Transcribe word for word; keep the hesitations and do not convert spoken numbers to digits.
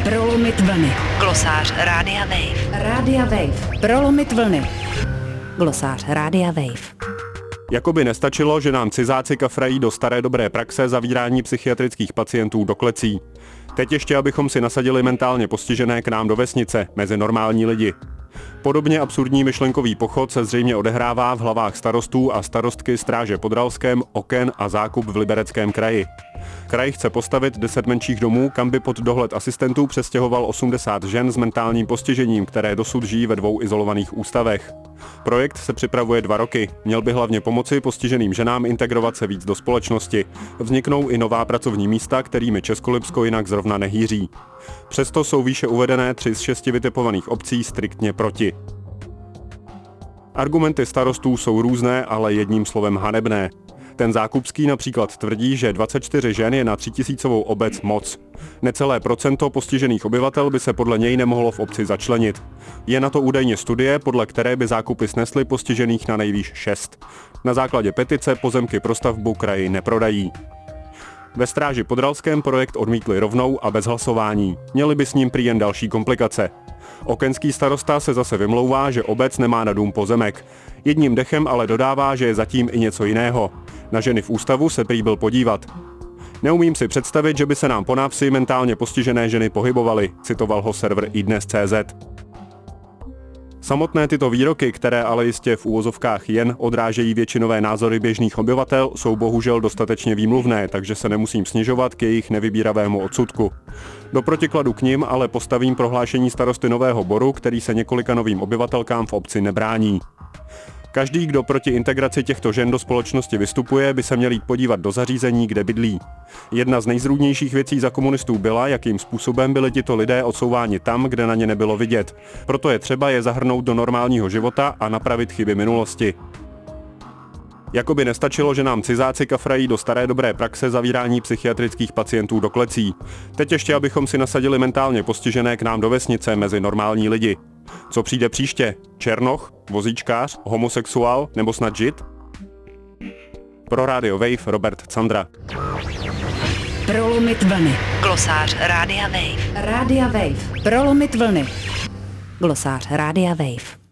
Prolomit vlny. Glosář Rádia Wave. Rádia Wave. Prolomit vlny. Glosář Rádia Wave. Jakoby nestačilo, že nám cizáci kafrají do staré dobré praxe zavírání psychiatrických pacientů do klecí. Teď ještě, abychom si nasadili mentálně postižené k nám do vesnice, mezi normální lidi. Podobně absurdní myšlenkový pochod se zřejmě odehrává v hlavách starostů a starostky Stráže pod Ralském, Oken a Zákup v Libereckém kraji. Kraj chce postavit deset menších domů, kam by pod dohled asistentů přestěhoval osmdesát žen s mentálním postižením, které dosud žijí ve dvou izolovaných ústavech. Projekt se připravuje dva roky. Měl by hlavně pomoci postiženým ženám integrovat se víc do společnosti. Vzniknou i nová pracovní místa, kterými Českolipsko jinak zrovna nehýří. Přesto jsou výše uvedené tři z šesti vytipovaných obcí striktně proti. Argumenty starostů jsou různé, ale jedním slovem hanebné. Ten zákupský například tvrdí, že dvacet čtyři žen je na třítisícovou obec moc. Necelé procento postižených obyvatel by se podle něj nemohlo v obci začlenit. Je na to údajně studie, podle které by zákupy snesly postižených na nejvýš šest. Na základě petice pozemky pro stavbu kraji neprodají. Ve Stráži pod Ralském projekt odmítli rovnou a bez hlasování. Měli by s ním prý jen další komplikace. Okenský starosta se zase vymlouvá, že obec nemá na dům pozemek. Jedním dechem ale dodává, že je zatím i něco jiného. Na ženy v ústavu se prý byl podívat. Neumím si představit, že by se nám po návsi mentálně postižené ženy pohybovaly, citoval ho server i dnes tečka cé zet. Samotné tyto výroky, které ale jistě v úvozovkách jen odrážejí většinové názory běžných obyvatel, jsou bohužel dostatečně výmluvné, takže se nemusím snižovat k jejich nevybíravému odsudku. Do protikladu k nim ale postavím prohlášení starosty Nového Boru, který se několika novým obyvatelkám v obci nebrání. Každý, kdo proti integraci těchto žen do společnosti vystupuje, by se měl jít podívat do zařízení, kde bydlí. Jedna z nejzrůdnějších věcí za komunistů byla, jakým způsobem byli tito lidé odsouváni tam, kde na ně nebylo vidět. Proto je třeba je zahrnout do normálního života a napravit chyby minulosti. Jakoby nestačilo, že nám cizáci kafrají do staré dobré praxe zavírání psychiatrických pacientů do klecí. Teď ještě, abychom si nasadili mentálně postižené k nám do vesnice mezi normální lidi. Co přijde příště? Černoch? Vozíčkář? Homosexuál? Nebo snad žid? Pro Radio Wave Robert Candra. Prolomit vlny. Glosář Rádia Wave. Rádia Wave. Prolomit vlny. Glosář Rádia Wave.